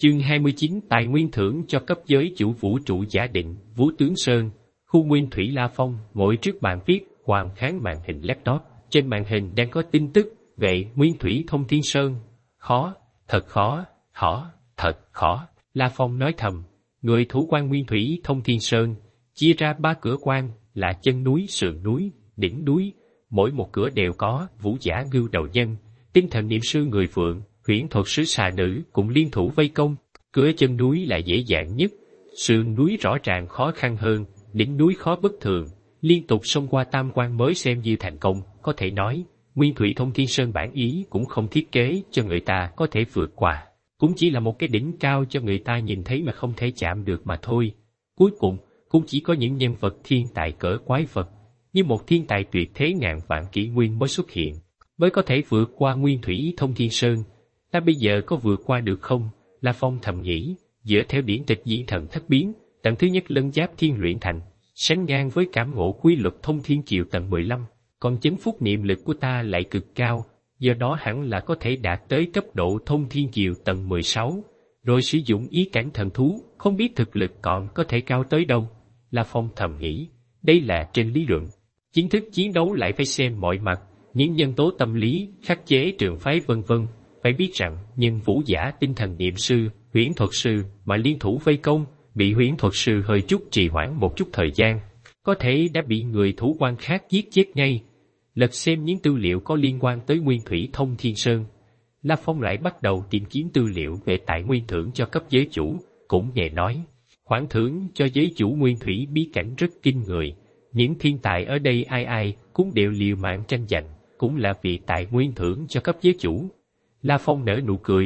Chương 29 Tài nguyên thưởng cho cấp giới chủ vũ trụ giả định, Vũ Tướng Sơn, khu nguyên thủy La Phong ngồi trước bàn viết, Hoàng kháng màn hình laptop. Trên màn hình đang có tin tức về nguyên thủy thông thiên sơn. Khó, thật khó, thật khó. La Phong nói thầm, người thủ quan nguyên thủy thông thiên sơn, chia ra 3 cửa quan là chân núi, sườn núi, đỉnh núi. Mỗi một cửa đều có vũ giả ngưu đầu nhân, tinh thần niệm sư người phượng, huyễn thuật sứ xà nữ cũng liên thủ vây công. Cửa chân núi là dễ dàng nhất, sườn núi rõ ràng khó khăn hơn, đỉnh núi khó bất thường. Liên tục xông qua tam quan mới xem như thành công. Có thể nói, nguyên thủy thông thiên sơn bản ý cũng không thiết kế cho người ta có thể vượt qua, cũng chỉ là một cái đỉnh cao cho người ta nhìn thấy mà không thể chạm được mà thôi. Cuối cùng, cũng chỉ có những nhân vật thiên tài cỡ quái vật, như một thiên tài tuyệt thế ngàn vạn kỷ nguyên mới xuất hiện, mới có thể vượt qua nguyên thủy thông thiên sơn. Ta bây giờ có vượt qua được không? La Phong thầm nghĩ, dựa theo điển tịch diễn thần thất biến, tầng thứ nhất lân giáp thiên luyện thành, sánh ngang với cảm ngộ quy luật thông thiên kiều tầng 15, còn chấn phúc niệm lực của ta lại cực cao, do đó hẳn là có thể đạt tới cấp độ thông thiên kiều tầng 16, rồi sử dụng ý cảnh thần thú, không biết thực lực còn có thể cao tới đâu. La Phong thầm nghĩ, đây là trên lý luận, chính thức chiến đấu lại phải xem mọi mặt, những nhân tố tâm lý, khắc chế trường phái vân vân. Phải biết rằng, nhân vũ giả tinh thần niệm sư, huyễn thuật sư mà liên thủ vây công, bị huyễn thuật sư hơi chút trì hoãn một chút thời gian, có thể đã bị người thủ quan khác giết chết ngay. Lật xem những tư liệu có liên quan tới nguyên thủy thông thiên sơn, La Phong lại bắt đầu tìm kiếm tư liệu về tài nguyên thưởng cho cấp giới chủ, cũng nghe nói, khoản thưởng cho giới chủ nguyên thủy bí cảnh rất kinh người. Những thiên tài ở đây ai ai cũng đều liều mạng tranh giành, cũng là vì tài nguyên thưởng cho cấp giới chủ. La Phong nở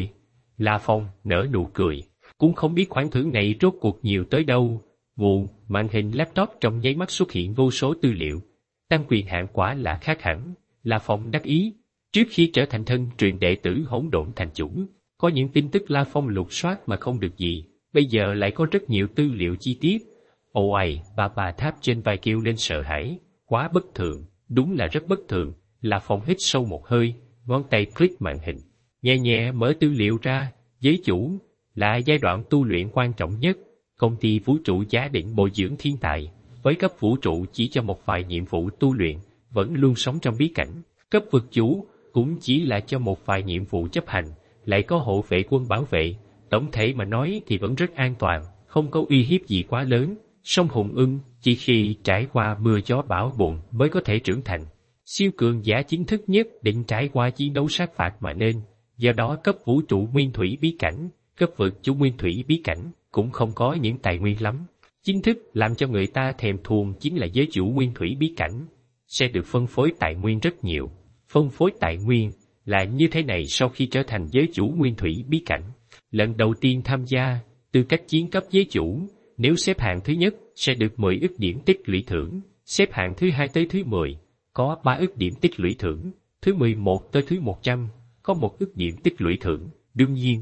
nụ cười, cũng không biết khoản thưởng này rốt cuộc nhiều tới đâu. Vù, màn hình laptop trong nháy mắt xuất hiện vô số tư liệu. Tăng quyền hạn quả là khác hẳn, La Phong đắc ý. Trước khi trở thành thân truyền đệ tử hỗn độn thành chủ, có những tin tức La Phong lục soát mà không được gì, bây giờ lại có rất nhiều tư liệu chi tiết. Ôi, bà tháp trên vai kêu lên sợ hãi, quá bất thường, đúng là rất bất thường. La Phong hít sâu một hơi, ngón tay click màn hình, nhẹ nhẹ mở tư liệu ra. Giới chủ là giai đoạn tu luyện quan trọng nhất. Công ty vũ trụ giá định bồi dưỡng thiên tài, với cấp vũ trụ chỉ cho một vài nhiệm vụ tu luyện, vẫn luôn sống trong bí cảnh. Cấp vực chủ cũng chỉ là cho một vài nhiệm vụ chấp hành, lại có hộ vệ quân bảo vệ. Tổng thể mà nói thì vẫn rất an toàn, không có uy hiếp gì quá lớn. Song hùng ưng chỉ khi trải qua mưa gió bão bùng mới có thể trưởng thành. Siêu cường giả chính thức nhất định trải qua chiến đấu sát phạt mà nên. Do đó cấp vũ trụ nguyên thủy bí cảnh, cấp vực chủ nguyên thủy bí cảnh cũng không có những tài nguyên lắm. Chính thức làm cho người ta thèm thuồng chính là giới chủ nguyên thủy bí cảnh, sẽ được phân phối tài nguyên rất nhiều. Phân phối tài nguyên là như thế này: sau khi trở thành giới chủ nguyên thủy bí cảnh, lần đầu tiên tham gia tư cách chiến cấp giới chủ, nếu xếp hạng thứ nhất sẽ được 10 ức điểm tích lũy thưởng, xếp hạng thứ 2 tới thứ 10 có 3 ức điểm tích lũy thưởng, thứ 11 tới thứ 100 có 1 ức điểm tích lũy thưởng. Đương nhiên,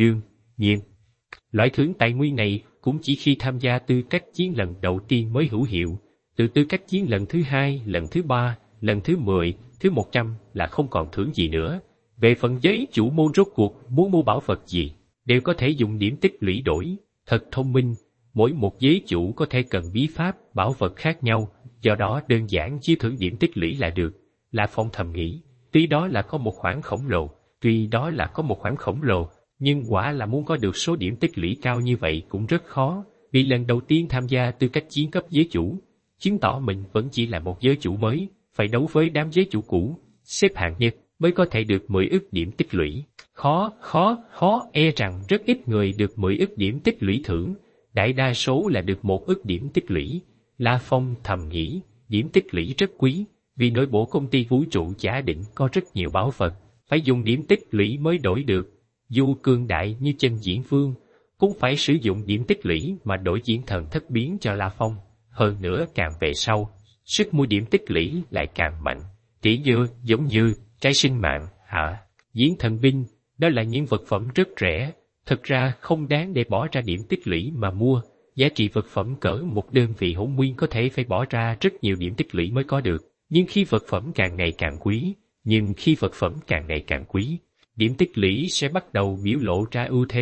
loại thưởng tài nguyên này cũng chỉ khi tham gia tư cách chiến lần đầu tiên mới hữu hiệu. Từ tư cách chiến lần thứ 2, lần thứ 3, lần thứ 10, thứ 100 là không còn thưởng gì nữa. Về phần giới chủ môn rốt cuộc muốn mua bảo vật gì, đều có thể dùng điểm tích lũy đổi. Thật thông minh, mỗi một giới chủ có thể cần bí pháp, bảo vật khác nhau, do đó đơn giản chia thưởng điểm tích lũy là được. La Phong thầm nghĩ, tuy đó là có một khoản khổng lồ, nhưng quả là muốn có được số điểm tích lũy cao như vậy cũng rất khó, vì lần đầu tiên tham gia tư cách chiến cấp giới chủ, chứng tỏ mình vẫn chỉ là một giới chủ mới, phải đấu với đám giới chủ cũ, xếp hạng nhất mới có thể được 10 ức điểm tích lũy. Khó, e rằng rất ít người được 10 ức điểm tích lũy thưởng, đại đa số là được 1 ức điểm tích lũy. La Phong thầm nghĩ, điểm tích lũy rất quý, vì nội bộ công ty vũ trụ giả định có rất nhiều bảo vật, phải dùng điểm tích lũy mới đổi được. Dù cường đại như chân diễn vương, cũng phải sử dụng điểm tích lũy mà đổi diễn thần thất biến cho La Phong. Hơn nữa càng về sau, sức mua điểm tích lũy lại càng mạnh. Tỉ như giống như trái sinh mạng, diễn thần binh, đó là những vật phẩm rất rẻ, thực ra không đáng để bỏ ra điểm tích lũy mà mua. Giá trị vật phẩm cỡ một đơn vị hỗn nguyên có thể phải bỏ ra rất nhiều điểm tích lũy mới có được. Nhưng khi vật phẩm càng ngày càng quý, điểm tích lũy sẽ bắt đầu biểu lộ ra ưu thế.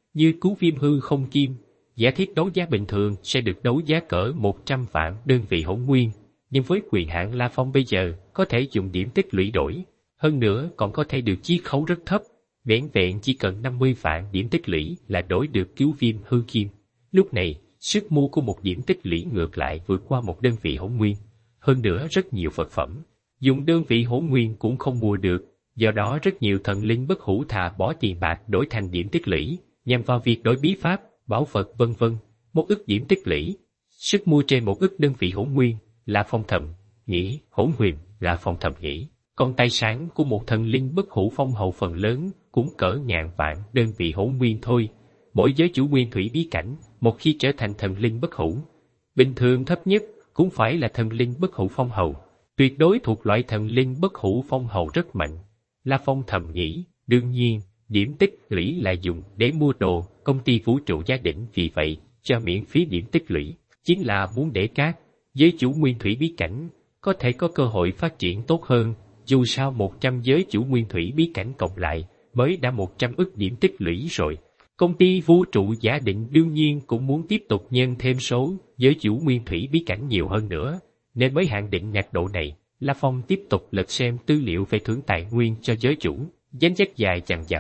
như cứu viêm hư không kim, giả thiết đấu giá bình thường sẽ được đấu giá cỡ 100 vạn đơn vị hỗn nguyên, nhưng với quyền hạn La Phong bây giờ có thể dùng điểm tích lũy đổi, hơn nữa còn có thể được chiết khấu rất thấp, vẻn vẹn chỉ cần 50 vạn điểm tích lũy là đổi được cứu viêm hư kim. Lúc này, sức mua của một điểm tích lũy ngược lại vượt qua một đơn vị hỗn nguyên, hơn nữa rất nhiều vật phẩm dùng đơn vị hỗn nguyên cũng không mua được, do đó rất nhiều thần linh bất hủ thà bỏ tiền bạc đổi thành điểm tích lũy, nhằm vào việc đổi bí pháp, bảo vật vân vân. 1 ức điểm tích lũy, sức mua trên 1 ức đơn vị hỗn nguyên. La Phong thầm nghĩ, hỗn huyền. La Phong thầm nghĩ, còn tài sản của một thần linh bất hủ phong hậu phần lớn cũng cỡ ngàn vạn đơn vị hỗn nguyên thôi. Mỗi giới chủ nguyên thủy bí cảnh, một khi trở thành thần linh bất hủ, bình thường thấp nhất cũng phải là thần linh bất hủ phong hậu, tuyệt đối thuộc loại thần linh bất hủ phong hậu rất mạnh. La Phong thầm nghĩ, đương nhiên, điểm tích lũy là dùng để mua đồ, công ty vũ trụ Giá Đỉnh vì vậy cho miễn phí điểm tích lũy, chính là muốn để các giới chủ nguyên thủy bí cảnh có thể có cơ hội phát triển tốt hơn. Dù sao 100 giới chủ nguyên thủy bí cảnh cộng lại mới đã 100 ức điểm tích lũy rồi. Công ty vũ trụ Giả Định đương nhiên cũng muốn tiếp tục nhân thêm số giới chủ nguyên thủy bí cảnh nhiều hơn nữa, nên mới hạn định nhạc độ này. La Phong tiếp tục lật xem tư liệu về thưởng tài nguyên cho giới chủ. Danh sách dài dằng dặc.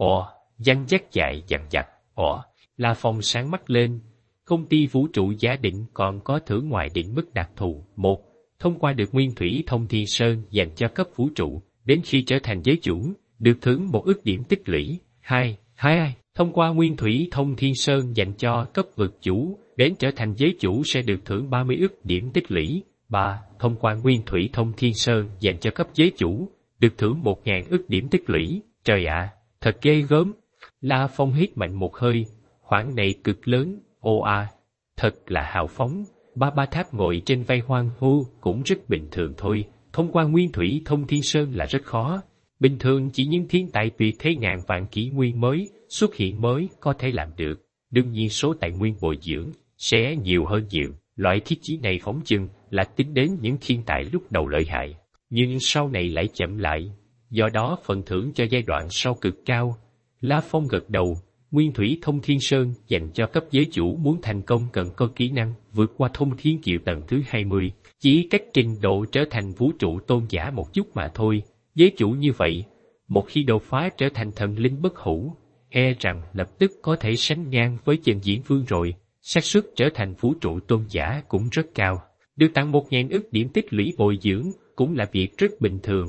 Danh sách dài dằng dặc. La Phong sáng mắt lên. Công ty vũ trụ Giả Định còn có thưởng ngoài định mức đặc thù. 1. Thông qua được nguyên thủy thông thiên sơn dành cho cấp vũ trụ, đến khi trở thành giới chủ, được thưởng 1 ức điểm tích lũy. 2. Thông qua nguyên thủy thông thiên sơn dành cho cấp vực chủ, đến trở thành giới chủ sẽ được thưởng 30 ức điểm tích lũy. 3. Thông qua nguyên thủy thông thiên sơn dành cho cấp giới chủ, được thưởng 1.000 ức điểm tích lũy. Trời ạ, thật ghê gớm. La Phong hít mạnh một hơi, khoản này cực lớn. Thật là hào phóng. Ba Tháp ngồi trên vai hoang hô cũng rất bình thường thôi. Thông qua nguyên thủy thông thiên sơn là rất khó. Bình thường chỉ những thiên tài tuyệt thế ngàn vạn kỷ nguyên mới xuất hiện mới có thể làm được. Đương nhiên số tài nguyên bồi dưỡng sẽ nhiều hơn nhiều. Loại thiết chí này phóng chừng là tính đến những thiên tài lúc đầu lợi hại, nhưng sau này lại chậm lại. Do đó phần thưởng cho giai đoạn sau cực cao. La Phong gật đầu. Nguyên thủy thông thiên sơn dành cho cấp giới chủ muốn thành công cần có kỹ năng vượt qua thông thiên kiệu tầng thứ 20, chỉ cách trình độ trở thành vũ trụ tôn giả một chút mà thôi. Giới chủ như vậy, một khi đột phá trở thành thần linh bất hủ, e rằng lập tức có thể sánh ngang với Chân Diễn Vương rồi. Xác suất trở thành vũ trụ tôn giả cũng rất cao. Được tặng 1.000 ức điểm tích lũy bồi dưỡng cũng là việc rất bình thường.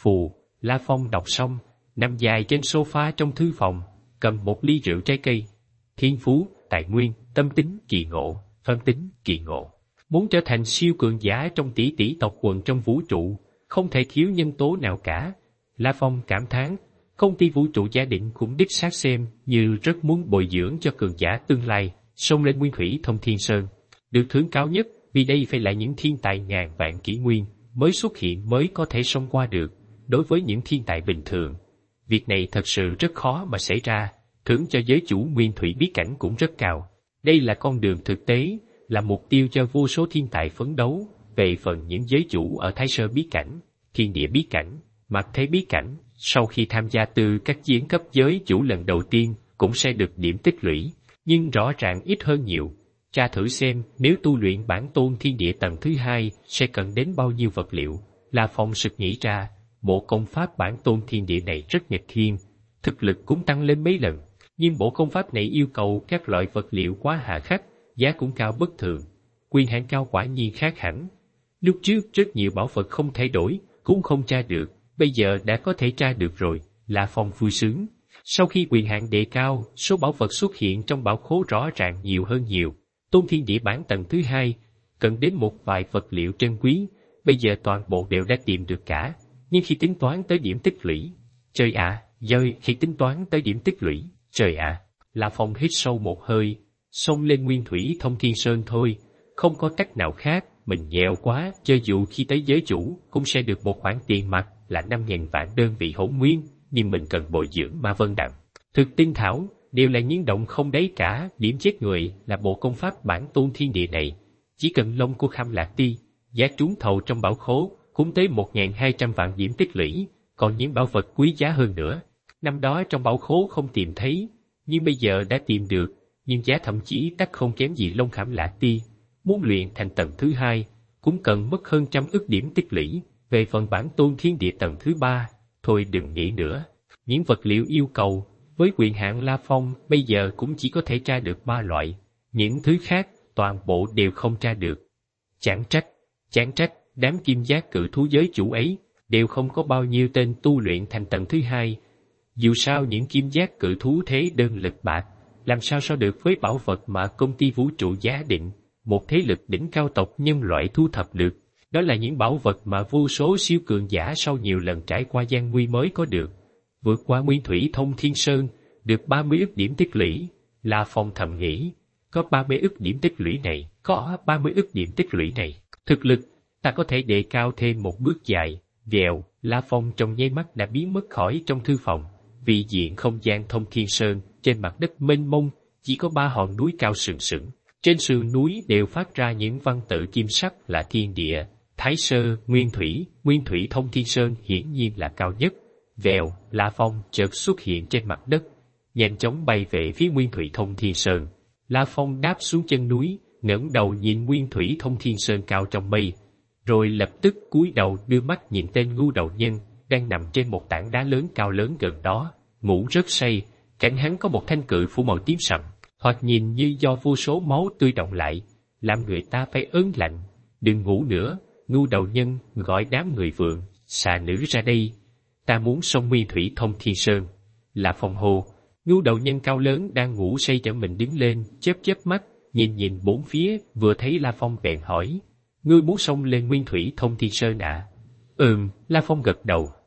La Phong đọc xong, nằm dài trên sofa trong thư phòng, cầm một ly rượu trái cây. Thiên phú, tài nguyên, tâm tính, kỳ ngộ, phân tính, kỳ ngộ. Muốn trở thành siêu cường giả trong tỷ tỷ tộc quần trong vũ trụ, không thể thiếu nhân tố nào cả. La Phong cảm thán, công ty vũ trụ Giả Định cũng đích xác xem như rất muốn bồi dưỡng cho cường giả tương lai, xông lên nguyên thủy thông thiên sơn. Được thưởng cao nhất, vì đây phải là những thiên tài ngàn vạn kỷ nguyên mới xuất hiện mới có thể xông qua được. Đối với những thiên tài bình thường, việc này thật sự rất khó mà xảy ra. Thưởng cho giới chủ nguyên thủy bí cảnh cũng rất cao. Đây là con đường thực tế, là mục tiêu cho vô số thiên tài phấn đấu. Về phần những giới chủ ở Thái Sơ bí cảnh, Thiên Địa bí cảnh, Mạt Thế bí cảnh, sau khi tham gia từ các chiến cấp giới chủ lần đầu tiên cũng sẽ được điểm tích lũy, nhưng rõ ràng ít hơn nhiều. Tra thử xem nếu tu luyện bản tôn thiên địa tầng thứ 2 sẽ cần đến bao nhiêu vật liệu. La Phong sực nghĩ ra, bộ công pháp bản tôn thiên địa này rất nghịch thiên, thực lực cũng tăng lên mấy lần, nhưng bộ công pháp này yêu cầu các loại vật liệu quá hà khắc, giá cũng cao bất thường. Quyền hạn cao quả nhiên khác hẳn. Lúc trước rất nhiều bảo vật không thay đổi, cũng không tra được, bây giờ đã có thể tra được rồi. La Phong vui sướng. Sau khi quyền hạn đề cao, số bảo vật xuất hiện trong bảo khố rõ ràng nhiều hơn nhiều. Tôn thiên địa bản tầng thứ 2 cần đến một vài vật liệu trân quý, bây giờ toàn bộ đều đã tìm được cả. Nhưng khi tính toán tới điểm tích lũy, khi tính toán tới điểm tích lũy, La Phong hít sâu một hơi, xông lên nguyên thủy thông thiên sơn thôi, không có cách nào khác, mình nghèo quá, cho dù khi tới giới chủ cũng sẽ được một khoản tiền mặt là 5.000 vạn đơn vị hỗn nguyên, nhưng mình cần bồi dưỡng Ma Vân Đằng, Thực Tinh Thảo, đều là những động không đáy cả. Điểm chết người là bộ công pháp bản tôn thiên địa này, chỉ cần lông của Kham Lạc Ti, giá trúng thầu trong bảo khố cũng tới 1.200 vạn điểm tích lũy, còn những bảo vật quý giá hơn nữa, năm đó trong bảo khố không tìm thấy, nhưng bây giờ đã tìm được, nhưng giá thậm chí đắt không kém gì Long Khảm Lạ Ti. Muốn luyện thành tầng thứ 2, cũng cần mất hơn 100 ức điểm tích lũy. Về phần bản tôn thiên địa tầng thứ 3, thôi đừng nghĩ nữa. Những vật liệu yêu cầu, với quyền hạn La Phong bây giờ cũng chỉ có thể tra được 3 loại. Những thứ khác, toàn bộ đều không tra được. Chẳng trách, đám kim giác cự thú giới chủ ấy, đều không có bao nhiêu tên tu luyện thành tầng thứ 2. Dù sao những kim giác cự thú thế đơn lực bạc, làm sao so được với bảo vật mà công ty vũ trụ Giá Định, một thế lực đỉnh cao tộc nhân loại thu thập được. Đó là những bảo vật mà vô số siêu cường giả sau nhiều lần trải qua gian nguy mới có được. Vượt qua Nguyên Thủy Thông Thiên Sơn, được 30 ức điểm tích lũy. La Phong thầm nghĩ, có 30 ức điểm tích lũy này, có 30 ức điểm tích lũy này, thực lực, ta có thể đề cao thêm một bước dài. Vèo, La Phong trong nháy mắt đã biến mất khỏi trong thư phòng. Vị diện không gian Thông Thiên Sơn, trên mặt đất mênh mông, chỉ có 3 hòn núi cao sừng sững. Trên sườn núi đều phát ra những văn tự kim sắc là Thiên Địa, Thái Sơ, Nguyên Thủy Thông Thiên Sơn hiển nhiên là cao nhất. Vèo, La Phong chợt xuất hiện trên mặt đất, nhanh chóng bay về phía Nguyên Thủy Thông Thiên Sơn. La Phong đáp xuống chân núi, ngẩng đầu nhìn Nguyên Thủy Thông Thiên Sơn cao trong mây, rồi lập tức cúi đầu đưa mắt nhìn tên ngu đầu nhân đang nằm trên một tảng đá lớn cao lớn gần đó, ngủ rất say. Cạnh hắn có một thanh cự phủ màu tím sậm, thoạt nhìn như do vô số máu tươi động lại, làm người ta phải ớn lạnh. Đừng ngủ nữa, ngu đầu nhân gọi đám người vượng, xà nữ ra đây, ta muốn xông Nguyên Thủy Thông Thiên Sơn. Là Phong hô. Ngu đầu nhân cao lớn đang ngủ say trở mình đứng lên, chớp mắt, nhìn bốn phía, vừa thấy La Phong bèn hỏi, ngươi muốn xông lên Nguyên Thủy Thông Thiên Sơn à? La Phong gật đầu.